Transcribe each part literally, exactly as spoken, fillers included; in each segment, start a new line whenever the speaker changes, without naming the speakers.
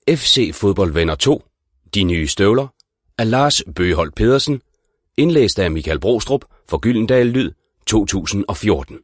F C Fodboldvenner to, De nye støvler, af Lars Bøgeholt Pedersen, indlæst af Michael Brostrup for Gyldendal Lyd to tusind og fjorten.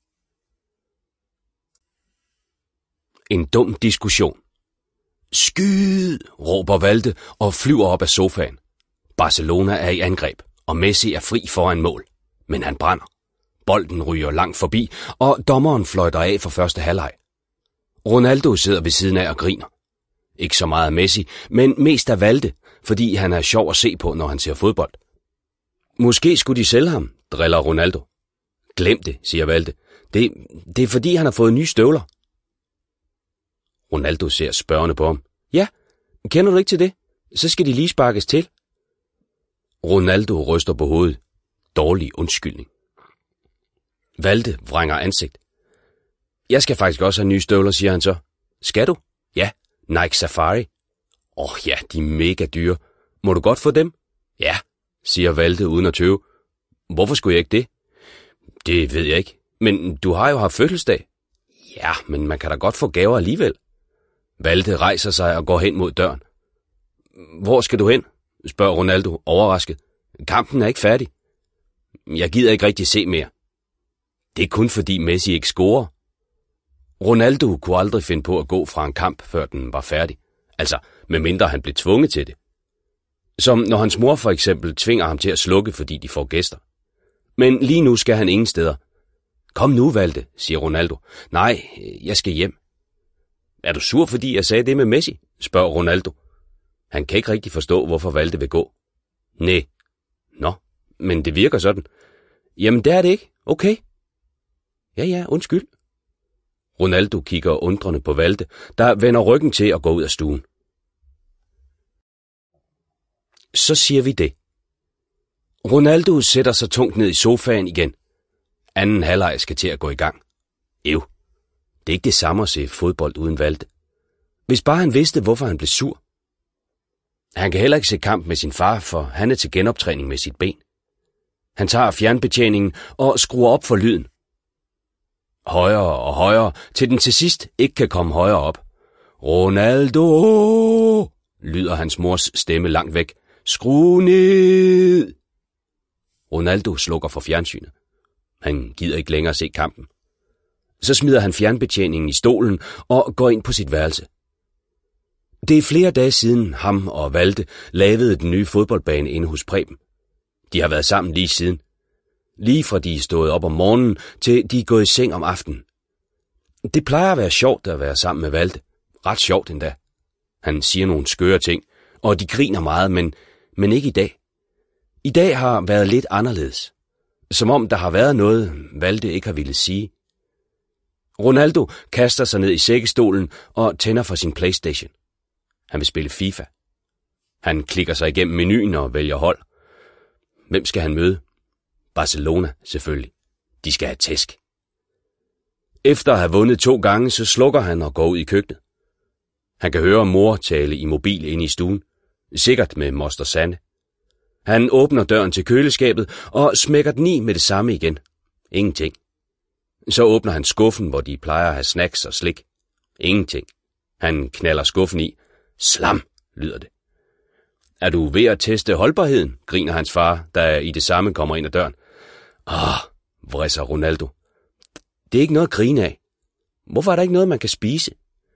En dum diskussion. Skyd, råber Valde og flyver op af sofaen. Barcelona er i angreb, og Messi er fri foran mål. Men han brænder. Bolden ryger langt forbi, og dommeren fløjter af for første halvleg. Ronaldo sidder ved siden af og griner. Ikke så meget af Messi, men mest af Valde, fordi han er sjov at se på, når han ser fodbold. Måske skulle de sælge ham, driller Ronaldo. Glem det, siger Valde. Det, det er fordi, han har fået nye støvler. Ronaldo ser spørgende på ham. Ja, kender du ikke til det? Så skal de lige sparkes til. Ronaldo ryster på hovedet. Dårlig undskyldning. Valde vrænger ansigt. Jeg skal faktisk også have nye støvler, siger han så. Skal du? Ja, Nike Safari. Åh oh, ja, de er mega dyre. Må du godt få dem? Ja, siger Valde uden at tøve. Hvorfor skulle jeg ikke det? Det ved jeg ikke. Men du har jo haft fødselsdag. Ja, men man kan da godt få gaver alligevel. Valde rejser sig og går hen mod døren. Hvor skal du hen? Spørger Ronaldo overrasket. Kampen er ikke færdig. Jeg gider ikke rigtig se mere. Det er kun fordi Messi ikke scorer. Ronaldo kunne aldrig finde på at gå fra en kamp, før den var færdig. Altså, medmindre han blev tvunget til det. Som når hans mor for eksempel tvinger ham til at slukke, fordi de får gæster. Men lige nu skal han ingen steder. Kom nu, Valde, siger Ronaldo. Nej, jeg skal hjem. Er du sur, fordi jeg sagde det med Messi? Spørger Ronaldo. Han kan ikke rigtig forstå, hvorfor Valde vil gå. Næh. Nå, men det virker sådan. Jamen, det er det ikke. Okay. Ja, ja, undskyld. Ronaldo kigger undrende på Valde, der vender ryggen til at gå ud af stuen. Så siger vi det. Ronaldo sætter sig tungt ned i sofaen igen. Anden halvleg skal til at gå i gang. Ev. Det er ikke det samme at se fodbold uden Valde. Hvis bare han vidste, hvorfor han blev sur. Han kan heller ikke se kamp med sin far, for han er til genoptræning med sit ben. Han tager fjernbetjeningen og skruer op for lyden. Højere og højere, til den til sidst ikke kan komme højere op. Ronaldo, lyder hans mors stemme langt væk. Skru ned! Ronaldo slukker for fjernsynet. Han gider ikke længere se kampen. Så smider han fjernbetjeningen i stolen og går ind på sit værelse. Det er flere dage siden ham og Valde lavede den nye fodboldbane inde hos Preben. De har været sammen lige siden. Lige fra de er stået op om morgenen, til de er gået i seng om aftenen. Det plejer at være sjovt at være sammen med Valde. Ret sjovt endda. Han siger nogle skøre ting, og de griner meget, men, men ikke i dag. I dag har været lidt anderledes. Som om der har været noget, Valde ikke har ville sige. Ronaldo kaster sig ned i sækkestolen og tænder for sin PlayStation. Han vil spille FIFA. Han klikker sig igennem menuen og vælger hold. Hvem skal han møde? Barcelona, selvfølgelig. De skal have tæsk. Efter at have vundet to gange, så slukker han og går ud i køkkenet. Han kan høre mor tale i mobil inde i stuen. Sikkert med moster Sanne. Han åbner døren til køleskabet og smækker den i med det samme igen. Ingenting. Så åbner han skuffen, hvor de plejer at have snacks og slik. Ingenting. Han knalder skuffen i. Slam, lyder det. Er du ved at teste holdbarheden, griner hans far, der i det samme kommer ind ad døren. Ah, vrisser Ronaldo. Det er ikke noget at grine af. Hvorfor er der ikke noget, man kan spise?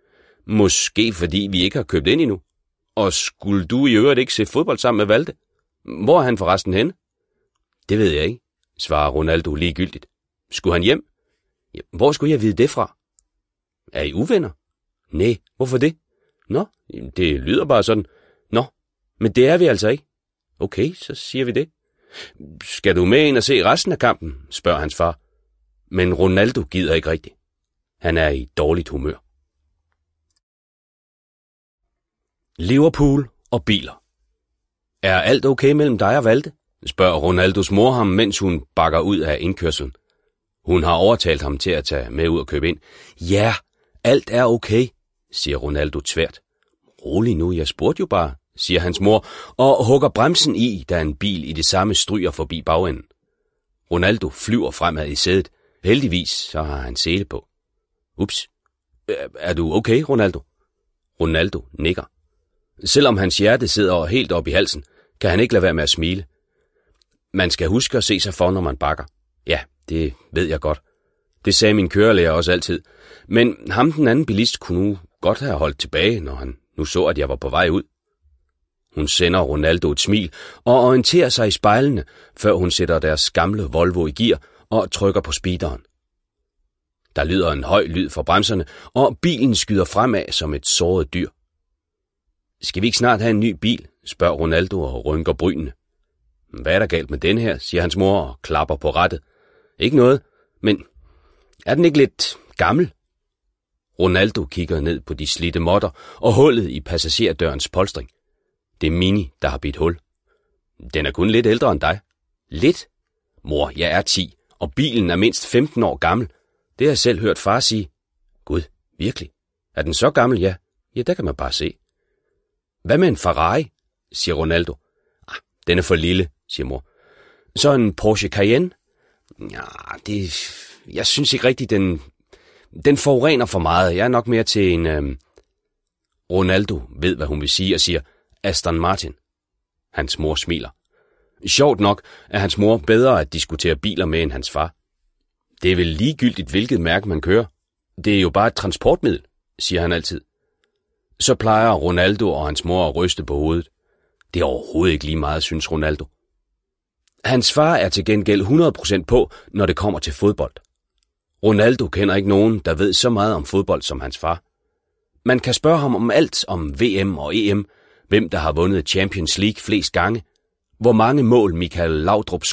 Måske fordi vi ikke har købt ind endnu. Og skulle du i øvrigt ikke se fodbold sammen med Valde? Hvor er han forresten henne? Det ved jeg ikke, svarer Ronaldo ligegyldigt. Skulle han hjem? Ja, hvor skulle jeg vide det fra? Er I uvenner? Næh, hvorfor det? Nå, det lyder bare sådan. Nå, men det er vi altså ikke. Okay, så siger vi det. Skal du med ind og se resten af kampen, spørger hans far. Men Ronaldo gider ikke rigtigt. Han er i dårligt humør. Liverpool og biler. Er alt okay mellem dig og Valde? Spørger Ronaldos mor ham, mens hun bakker ud af indkørslen. Hun har overtalt ham til at tage med ud og købe ind. Ja, alt er okay, siger Ronaldo tvært. Rolig nu, jeg spurgte jo bare, siger hans mor, og hugger bremsen i, da en bil i det samme stryger forbi bagenden. Ronaldo flyver fremad i sædet. Heldigvis så har han sele på. Ups. Er du okay, Ronaldo? Ronaldo nikker. Selvom hans hjerte sidder helt op i halsen, kan han ikke lade være med at smile. Man skal huske at se sig for, når man bakker. Ja, det ved jeg godt. Det sagde min kørelærer også altid. Men ham den anden bilist kunne nu godt have holdt tilbage, når han nu så, at jeg var på vej ud. Hun sender Ronaldo et smil og orienterer sig i spejlene, før hun sætter deres gamle Volvo i gear og trykker på speederen. Der lyder en høj lyd fra bremserne, og bilen skyder fremad som et såret dyr. Skal vi ikke snart have en ny bil, spørger Ronaldo og rynker brynene. Hvad er der galt med den her, siger hans mor og klapper på rattet. Ikke noget, men er den ikke lidt gammel? Ronaldo kigger ned på de slidte måtter og hullet i passagerdørens polstring. Det er Mini, der har bidt hul. Den er kun lidt ældre end dig. Lidt? Mor, jeg er ti, og bilen er mindst femten år gammel. Det har jeg selv hørt far sige. Gud, virkelig? Er den så gammel, ja? Ja, der kan man bare se. Hvad med en Ferrari, siger Ronaldo. Ah, den er for lille, siger mor. Så en Porsche Cayenne? Ja, det... Jeg synes ikke rigtigt, den... Den forurener for meget. Jeg er nok mere til en... Øhm... Ronaldo ved, hvad hun vil sige, og siger Aston Martin. Hans mor smiler. Sjovt nok er hans mor bedre at diskutere biler med end hans far. Det er vel ligegyldigt, hvilket mærke man kører. Det er jo bare et transportmiddel, siger han altid. Så plejer Ronaldo og hans mor at ryste på hovedet. Det er overhovedet ikke lige meget, synes Ronaldo. Hans far er til gengæld hundrede procent på, når det kommer til fodbold. Ronaldo kender ikke nogen, der ved så meget om fodbold som hans far. Man kan spørge ham om alt om V M og E M, hvem der har vundet Champions League flest gange, hvor mange mål Michael Laudrup